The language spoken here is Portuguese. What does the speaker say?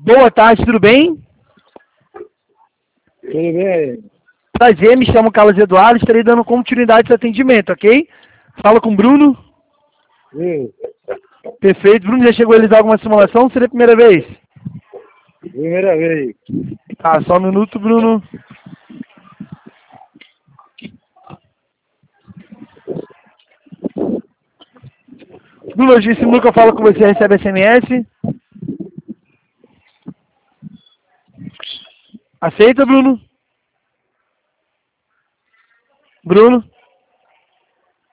Boa tarde, tudo bem? Tudo bem? Prazer, me chamo Carlos Eduardo, estarei dando continuidade ao atendimento, ok? Fala com o Bruno. Sim, Perfeito. Bruno, já chegou a realizar alguma simulação ou seria a primeira vez? primeira vez. Tá, só um minuto, Bruno. Bruno, hoje esse número que eu falo com você recebe SMS. Aceita, Bruno? Bruno?